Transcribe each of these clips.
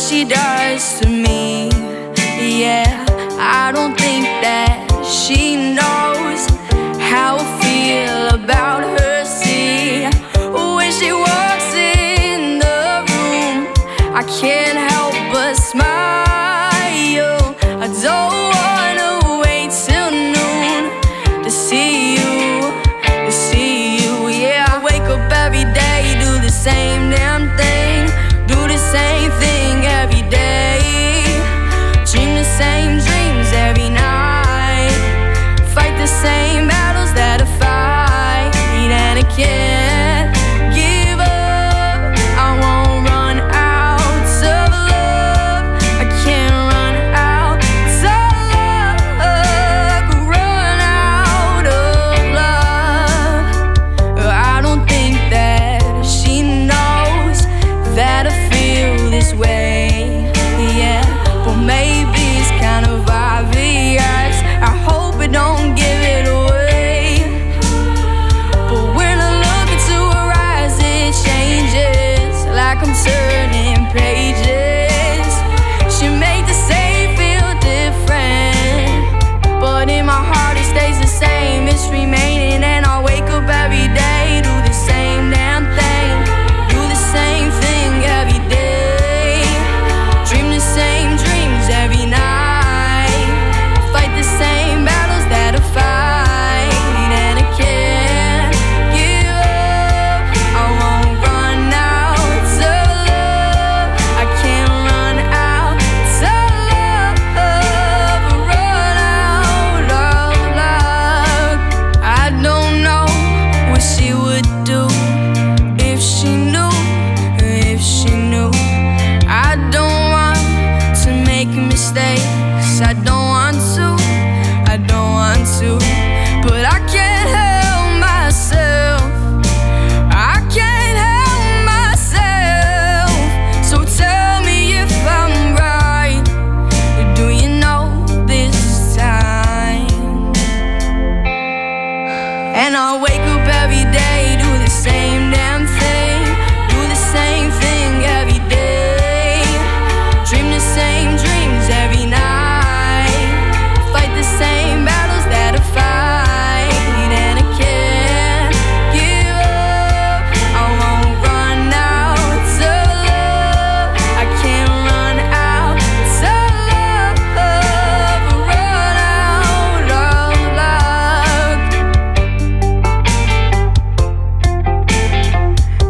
she does to me. Yeah, I don't think that she knows how I feel about her. See, when she walks in the room, I can't help but smile. I don't wanna wait till noon to see you, yeah. I wake up every day, do the same damn thing, do the same thing every day, dream the same dreams every night, fight the same battles that I fight, and I can't give up. I won't run out of love. I can't run out of love. Run out of love. I don't think that she knows that I feel this way. Yeah, but maybe it's kind of obvious. I hope I don't give it away. But when I look into her eyes, it changes, like I'm turning pages. She made the same feel different, but in my heart it stays the same. It's remaining, and I wake up every day, do the same damn thing, do the same thing every day, dream the same dreams every night, fight the same battles that I fight, and I can't give up. I won't run out of love. I can't run out of love. Run out of love. I don't know what she would do if she knew, I don't want to make mistakes. I don't want to, but I can't help myself. I can't help myself. So tell me if I'm right. Do you know this time? And I wake up every day, do the same damn thing, do the same thing every day, dream the same dreams every night, fight the same battles that I fight, and I can't give up. I won't run out of love. I can't run out of love. Run out of love.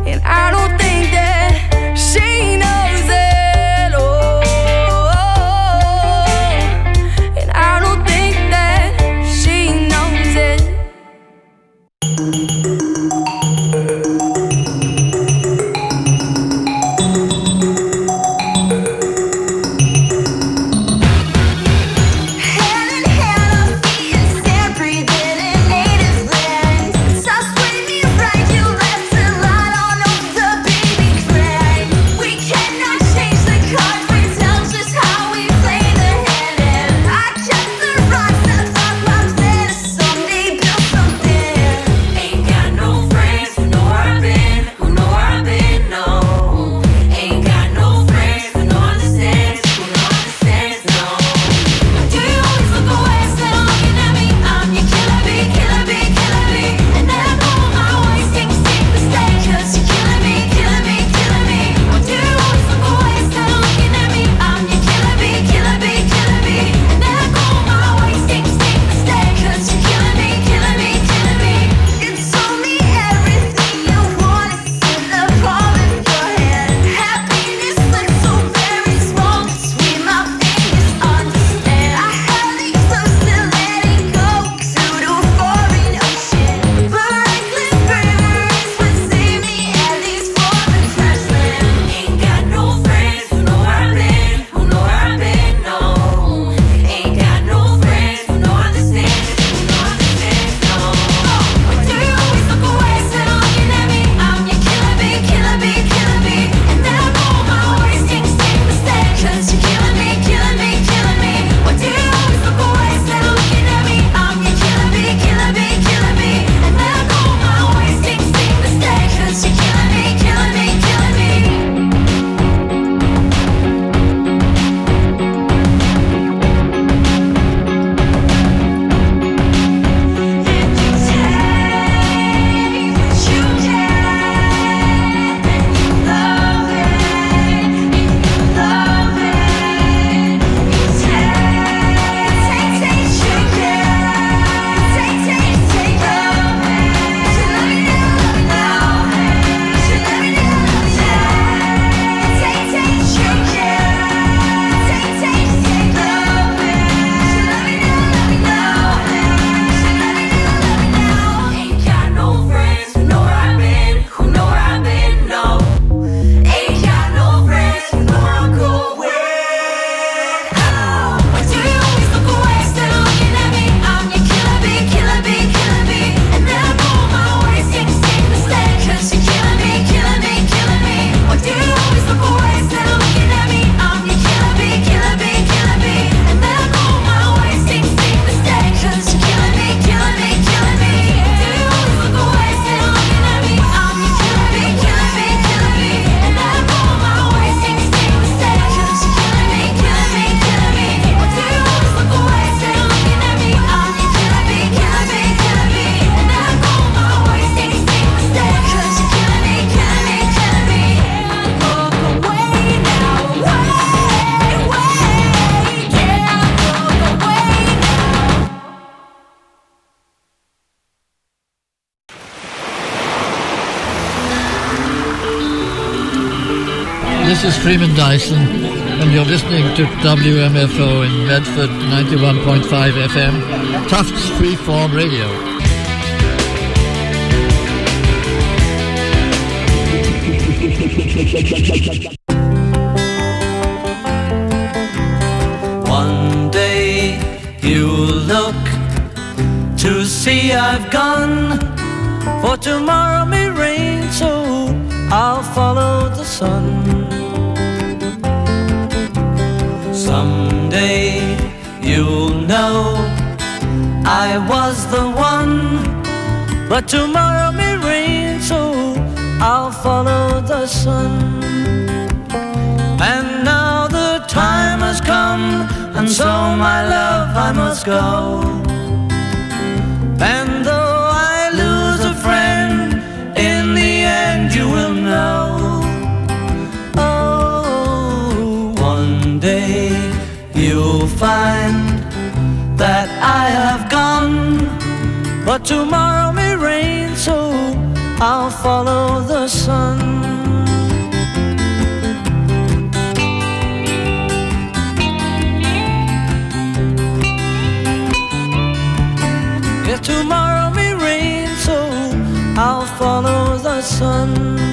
This is Freeman Dyson, and you're listening to WMFO in Medford, 91.5 FM, Tufts Freeform Radio. One day you'll look to see I've gone, for tomorrow may rain, so I'll follow the sun. Someday you'll know I was the one, but tomorrow may rain, so I'll follow the sun. And now the time has come, and so my love I must go. And though I lose a friend, in the end you will know. Oh, one day you'll find that I have gone, but tomorrow may rain, so I'll follow the sun. Yeah, tomorrow may rain, so I'll follow the sun.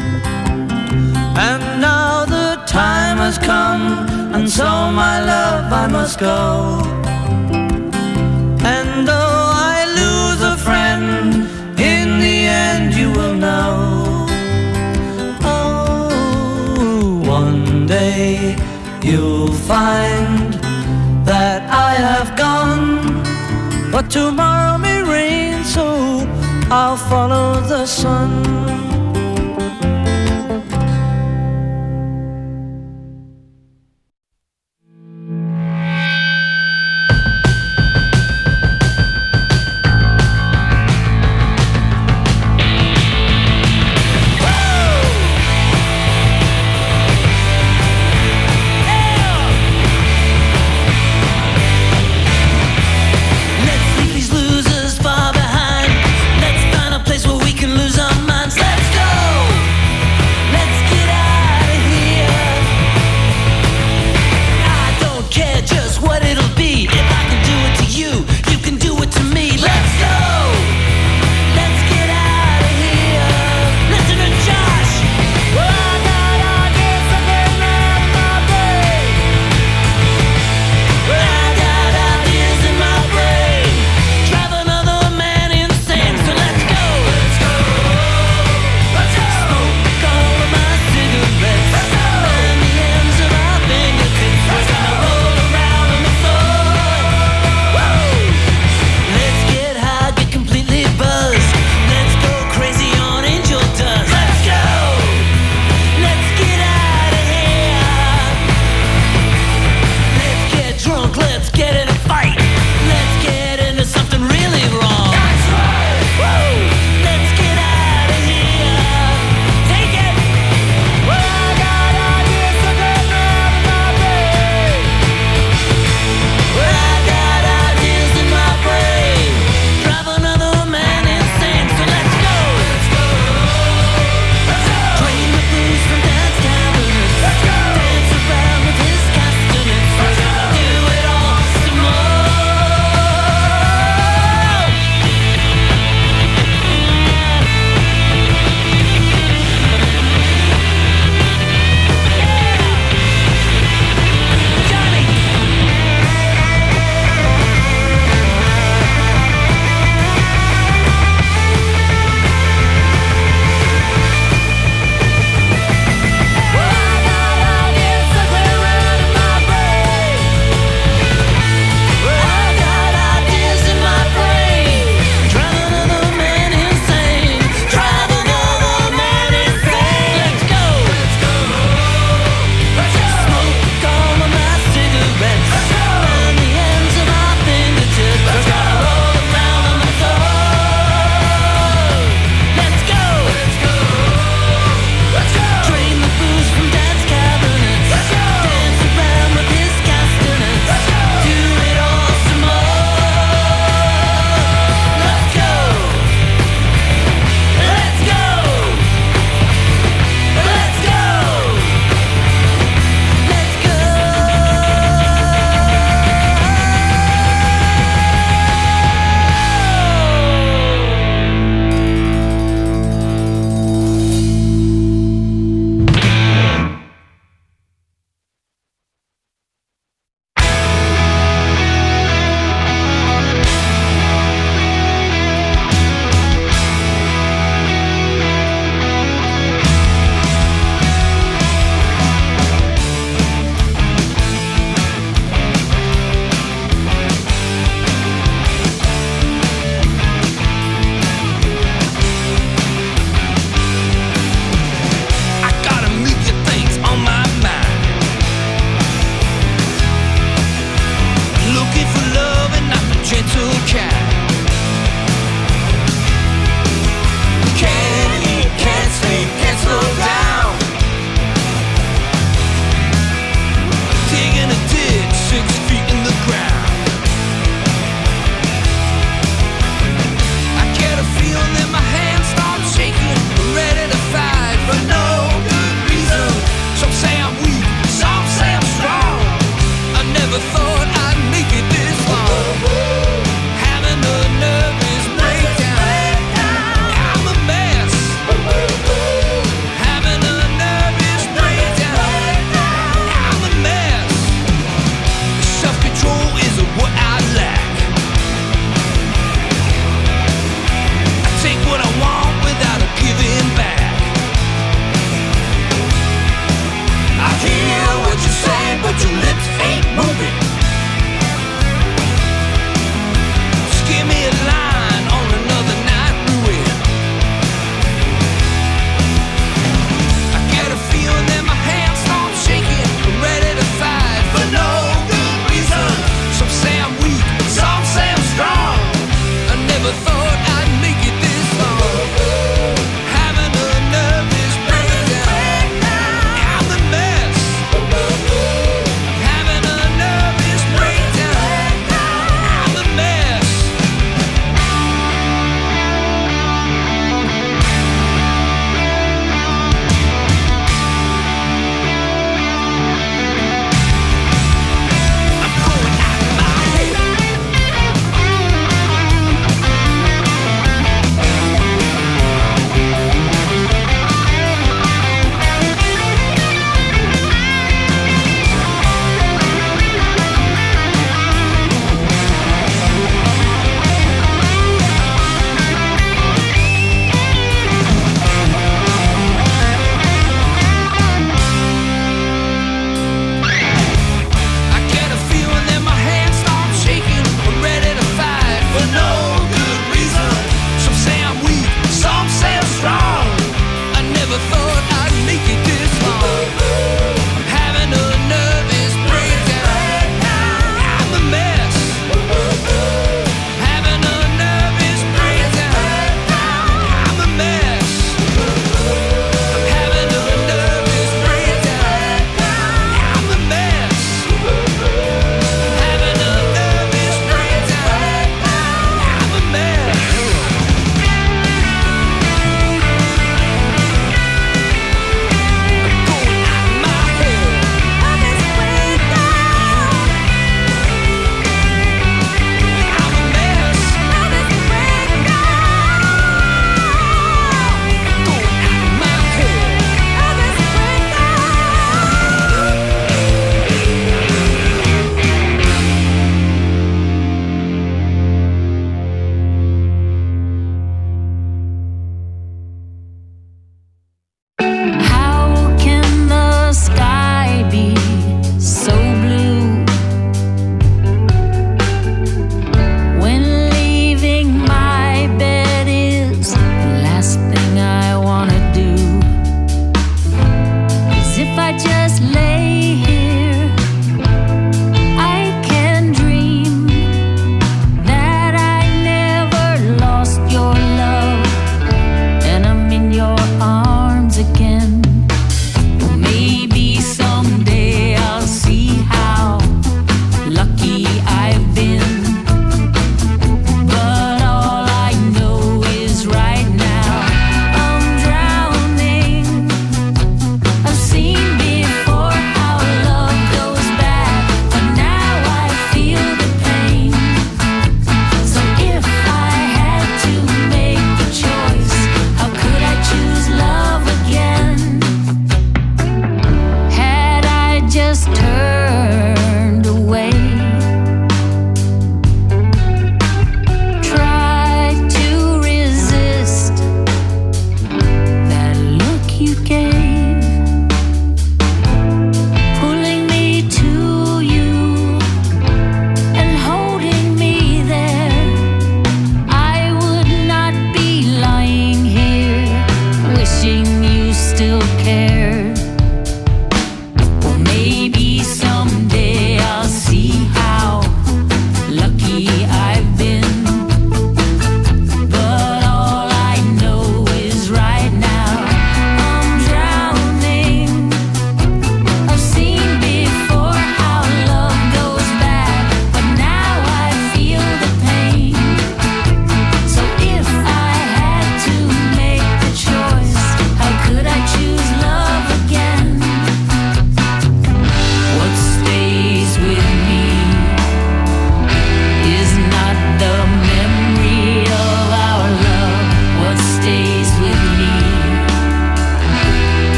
And now the time has come, and so my love I must go. And though I lose a friend, in the end you will know. Oh, one day you'll find that I have gone, but tomorrow may rain, so I'll follow the sun. Let's leave these losers far behind. Let's find a place where we can lose our minds.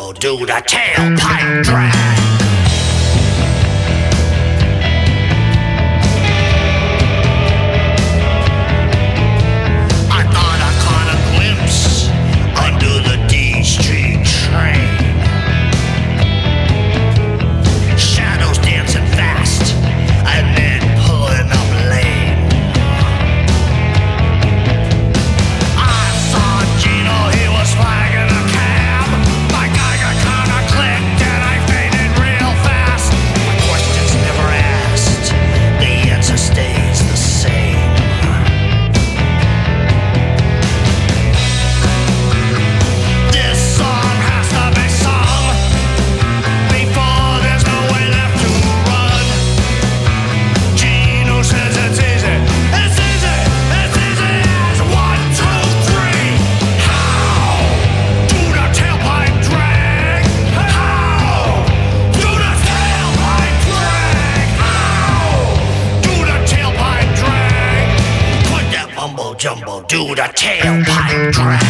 jumbo, do the tailpipe drag. I thought I caught a glimpse under the D Street train. Shadows dancing fast and then pulling up lane. I saw Gino, he was flagging a cab. My Geiger counter clicked and I faded real fast. My questions never asked, the answer stays the same. This song has to be sung before there's no way left to run. Gino says it's easy. It's easy. It's easy as 1, 2, 3. How do the tailpipe drag? How do the tailpipe drag? How do the tailpipe drag? Put that mumbo jumbo, do the tailpipe drag.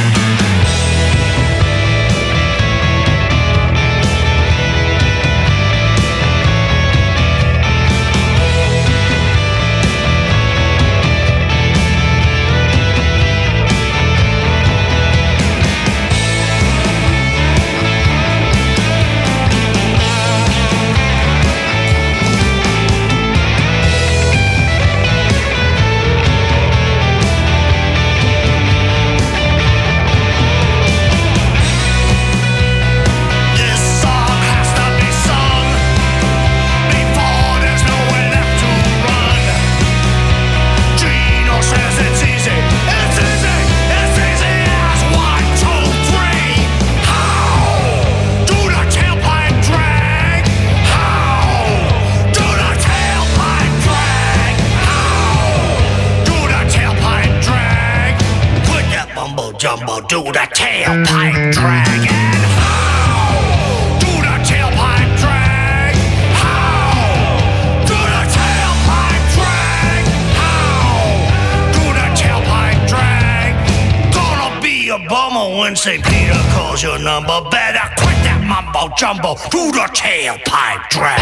This song has to be sung before there's no way left to run. Gino says it's easy. It's easy. It's easy as 1, 2, 3. How do the tailpipe drag? How do the tailpipe drag? How do the tailpipe drag? Put that mumbo jumbo, do the tailpipe drag. And how do the tailpipe drag? How do the tailpipe drag? How do the tailpipe drag? Gonna be a bummer when St. Peter calls your number. Better quit that mumbo jumbo, do the tailpipe drag.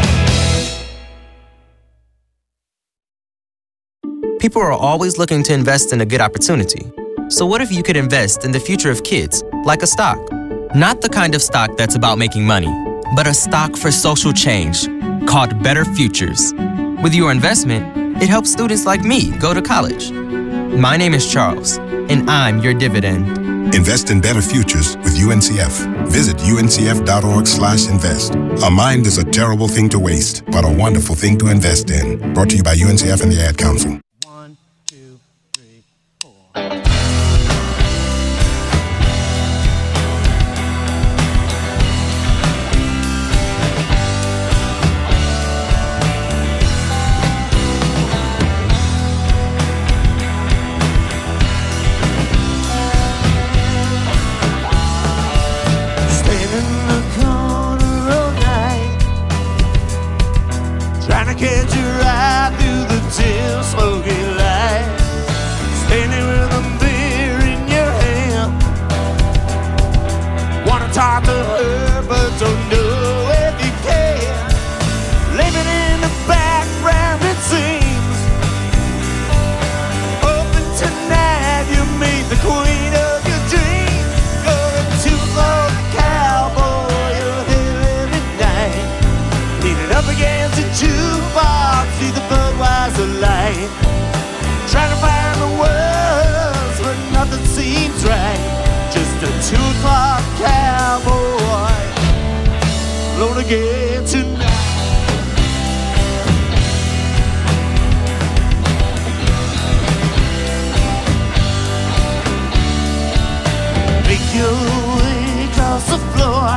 People are always looking to invest in a good opportunity. So what if you could invest in the future of kids, like a stock? Not the kind of stock that's about making money, but a stock for social change, called Better Futures. With your investment, it helps students like me go to college. My name is Charles, and I'm your dividend. Invest in better futures with UNCF. Visit uncf.org/invest. A mind is a terrible thing to waste, but a wonderful thing to invest in. Brought to you by UNCF and the Ad Council. 1, 2, 3, 4. Stand in the corner all night, trying to catch your eye through the dim smoky light. Standing with a beer in your hand, wanna talk to her but don't know if you can. Living in the background it seems, hoping tonight you meet the queen of your dreams. Going to the cowboy, you're here every night, leaning up against the jukebox, see the Budweiser light, trying to find the words but nothing seems right. Just a 2 o'clock cowboy, alone again tonight. Make your way across the floor,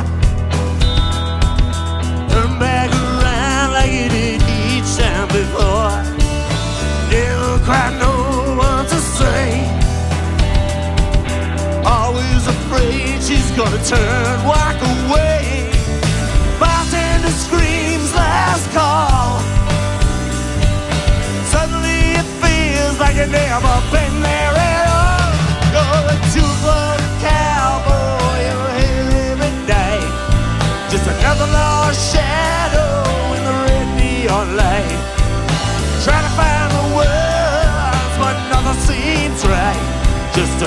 turn back around like you did each time before. Never quite know what to say, always afraid she's gonna turn, walk away. Bartender screams last call, suddenly it feels like you've never been there at all. You're a 2 o'clock cowboy, you're here every night,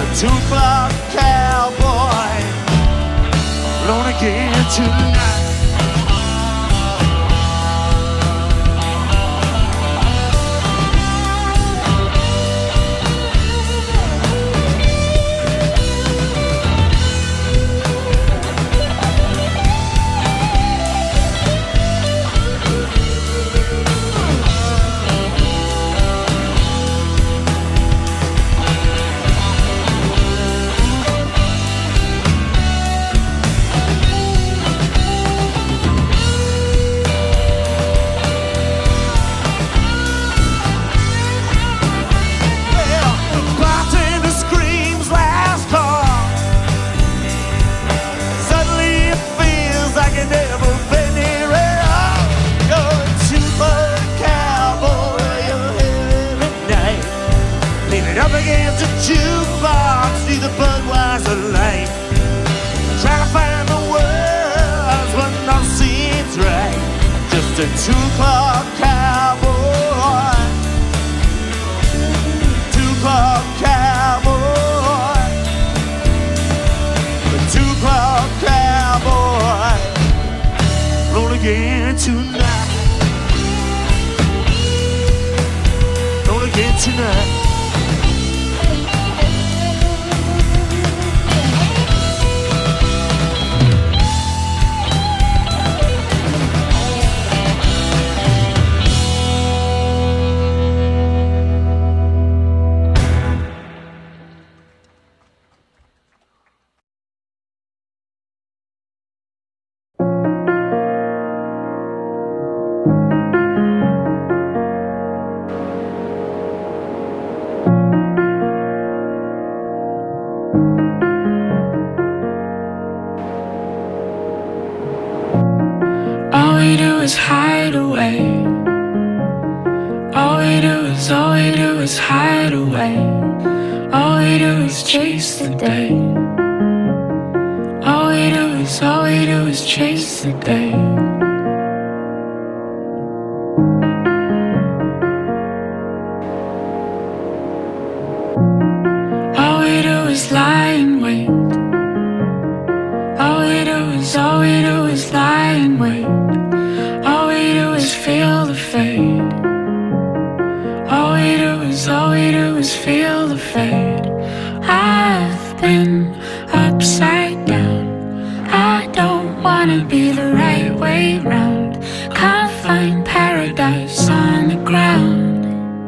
2 o'clock cowboy, alone again tonight. Jukebox, see the Budweiser light. Try to find the words, but nothing seems right. Just a 2 o'clock cowboy, 2 o'clock cowboy, a 2 o'clock cowboy, roll again tonight, roll again tonight. Is hide away. All we do is hide away. All we do is chase the day. All we do is chase the day. All we do is lie in wait. All we do is lie in wait. Feel the fade. All we do is feel the fade. I've been upside down. I don't wanna be the right way round. Can't find paradise on the ground.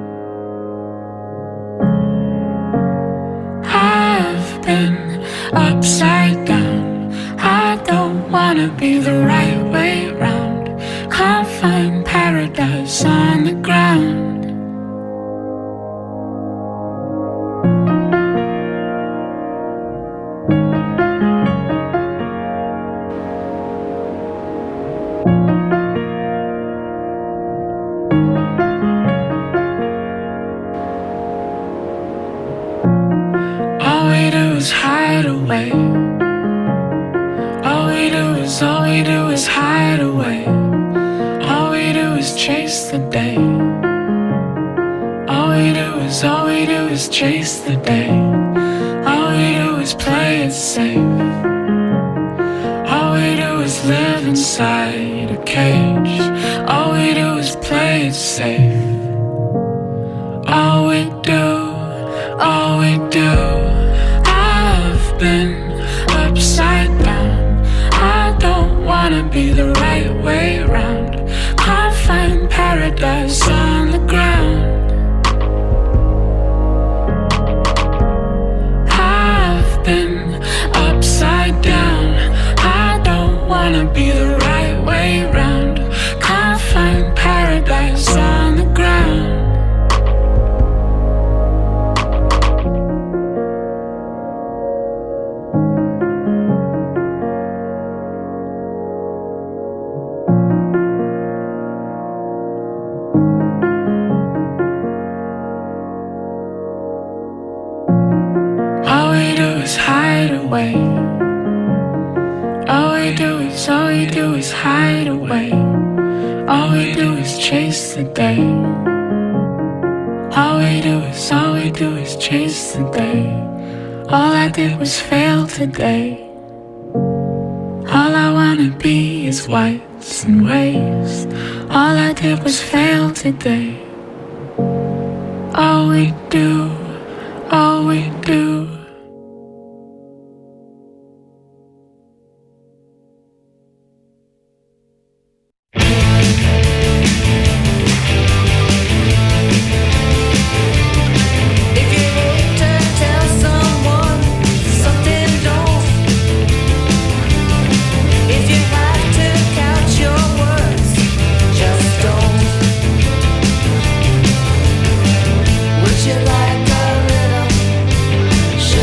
I've been upside down. I don't wanna be the right way round. Can't find paradise on the ground. All we do is hide away. All we do is hide away. All we do is chase the day. All we do is chase the day. All we do is play it safe. All we do is live inside a cage. All we do is play it safe. All we do, I've been upside down. I don't wanna be the right way round. Can't find paradise on the ground. I've been upside down. I don't wanna be the right way round. Can't find paradise on the ground. Hide away. All we do is hide away. All we do is chase the day. All we do is chase the day. All I did was fail today. All I wanna be is whites and waste. All I did was fail today. All we do, all we do. Would you like a little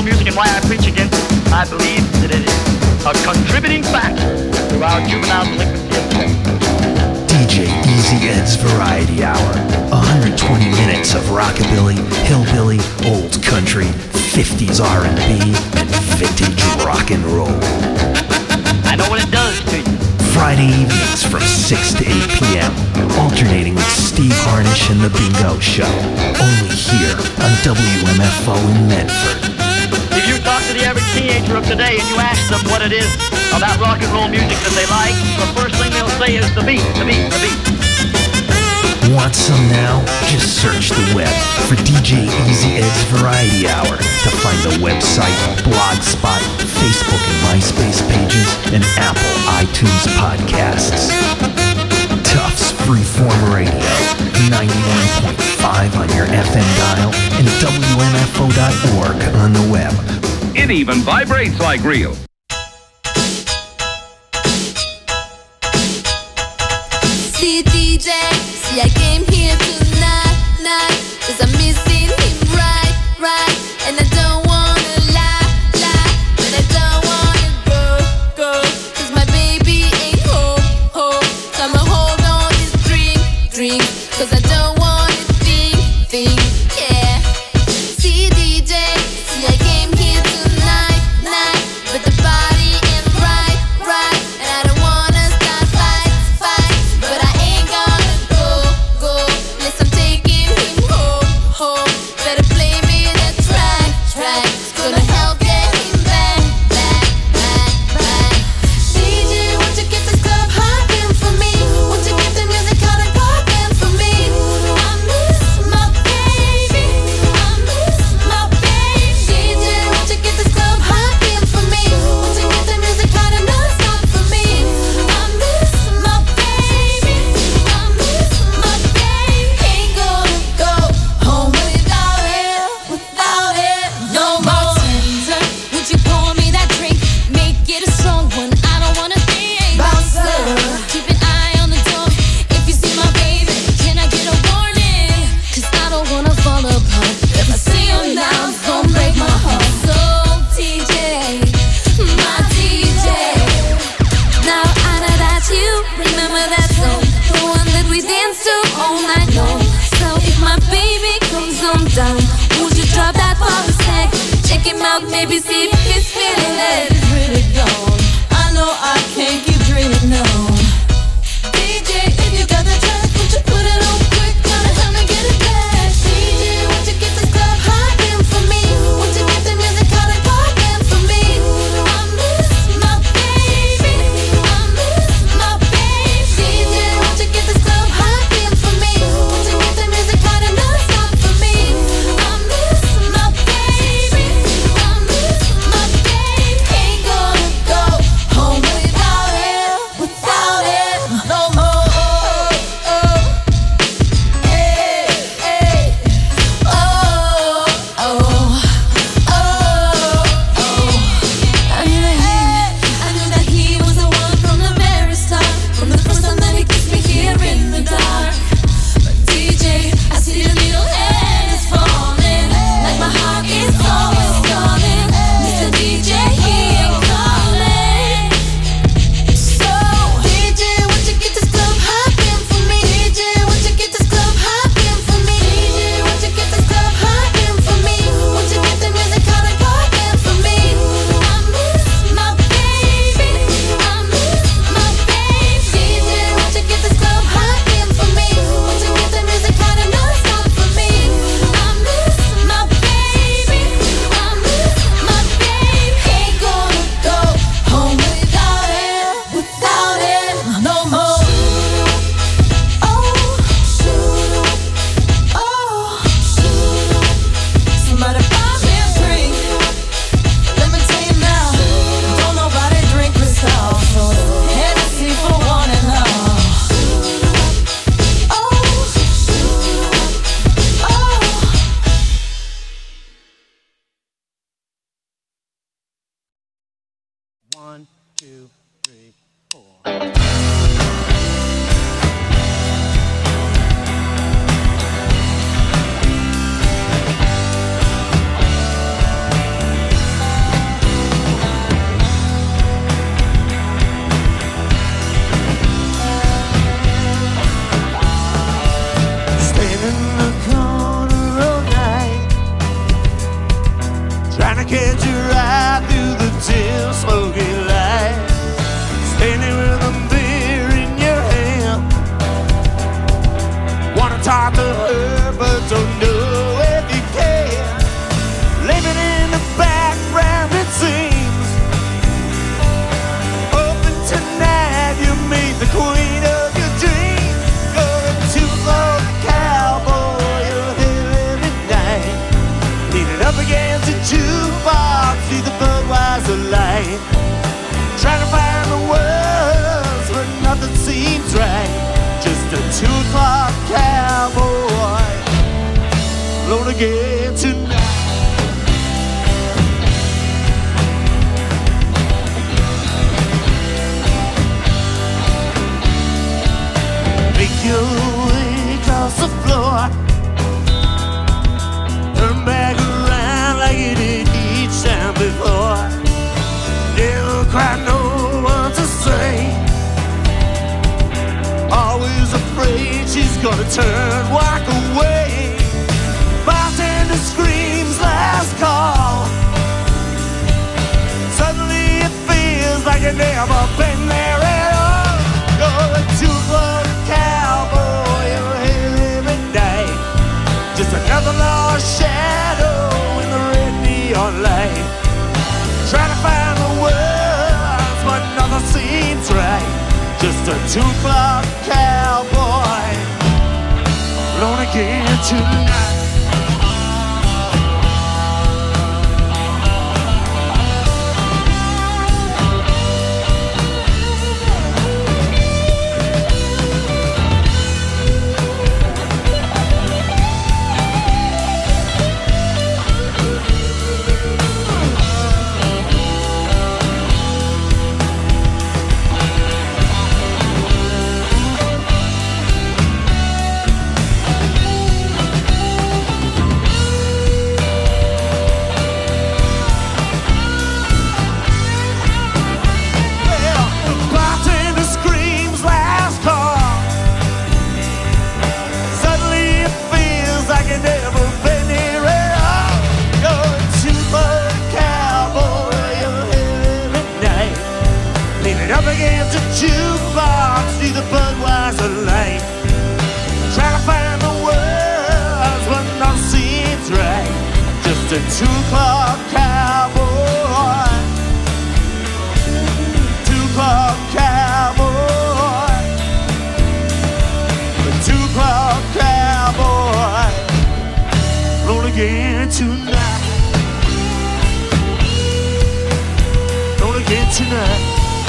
roll music and why I preach against it. I believe that it is a contributing factor to our juvenile delinquency epidemic. DJ Easy Ed's Variety Hour. 120 minutes of rockabilly, hillbilly, old country, 50s R&B, and vintage rock and roll. I know what it does to you. Friday evenings from 6 to 8 p.m. Alternating with Steve Harnish and The Bingo Show. Only here on WMFO in Medford. If you talk to the average teenager of today and you ask them what it is about rock and roll music that they like, the first thing they'll say is the beat, the beat, the beat. Want some now? Just search the web for DJ Easy Ed's Variety Hour to find the website, Blogspot, Facebook and MySpace pages, and Apple iTunes podcasts. Tufts Freeform Radio, 91.5 on your FM dial and WMFO.org on the web. It even vibrates like real. See DJ, see I came here tonight, 'cause I'm missing him right, and I don't wanna lie, but I don't wanna go, 'cause my baby ain't home, so I'ma hold on this drink, 'cause I don't wanna think, yeah. See DJ, see I came here tonight, but the body ain't right, and I don't wanna start fight, but I ain't gonna go, unless I'm taking him home. Better play me that track, it's gonna help get him back. DJ, won't you get this club hopping for me? Won't you get the music out and popping for me? I miss my baby, DJ, won't you get this club hopping for me? Won't you get the music out and not stop for me? I miss my baby, ain't gonna go home without it, no more. Bartender, would you pour me that drink? Make it a strong one, I don't wanna think. Bouncer, keep an eye on the door. If you see my baby, can I get a warning? 'Cause I don't wanna fall apart. If I see him now, it's gonna break my heart. So DJ, my DJ, now I know that you remember that song, the one that we danced to all night long. So if my baby comes on down, would you drop that for a sec? Check him out, maybe see if he's feeling it. Really gone, I know I can't keep dreaming on. DJ, if you got the track, would you put it on quick? Gotta help me get it back. DJ, won't you get this club hopping for me? Won't you get the music out and popping for me? I miss my baby, DJ, won't you get this club hopping for me? Won't you get the music out and not stop for me? I miss my baby, again tonight. Make your way across the floor, turn back around like you did each time before. Never quite know what to say, always afraid she's gonna turn, walk away. Bartender screams last call. Suddenly it feels like you've never been there at all. You're a two-club cowboy, you're here every day. Just another lost shadow in the red neon light. Trying to find the words, but nothing seems right. Just a two-club cowboy, alone again tonight. Jukebox, see the Budweiser light. Trying to find the words, but nothing seems right. Just a two-club cowboy, two-club cowboy, a two-club cowboy, roll again tonight, roll again tonight.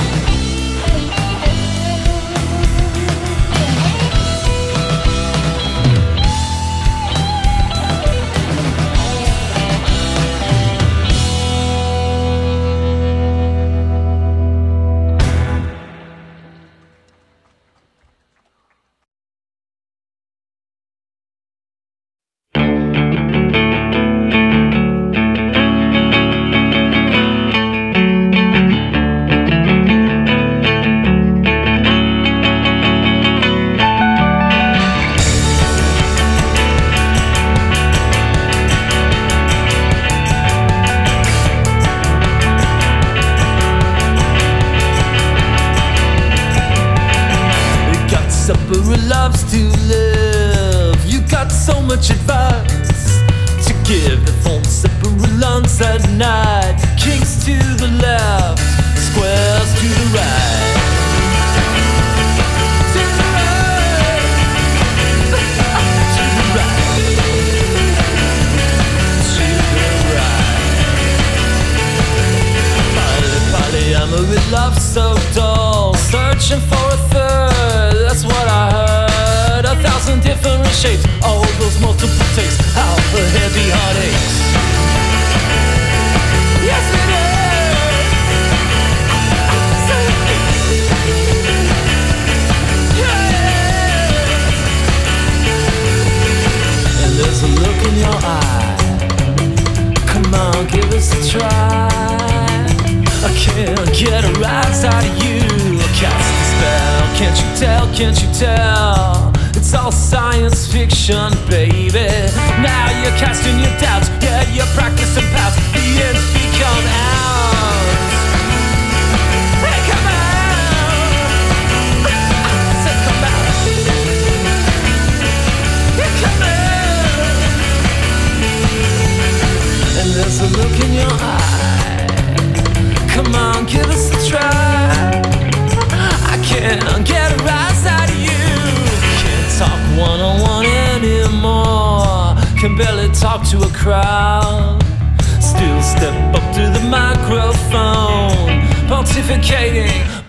Loves to live. You got so much advice to give. The phone separate lungs at night. Kings to the left, squares to the right. To the right. To the right. To the right. Polyamory love so dull. Searching for a third, that's what I heard. 1,000 different shapes, all those multiple takes. How the heavy heart aches. Yes it is. Yeah. And there's a look in your eye. Come on, give us a try. I can't get a rise out of you. Cast a spell, can't you tell, can't you tell? It's all science fiction, baby. Now you're casting your doubts, yeah, you're practicing past. The ends become out. Hey, come out. I said come out. Yeah, come out. And there's a look in your eye. Come on, give us a try. I can't get a rise out of you. Can't talk one-on-one anymore. Can barely talk to a crowd. Still step up to the microphone, pontificating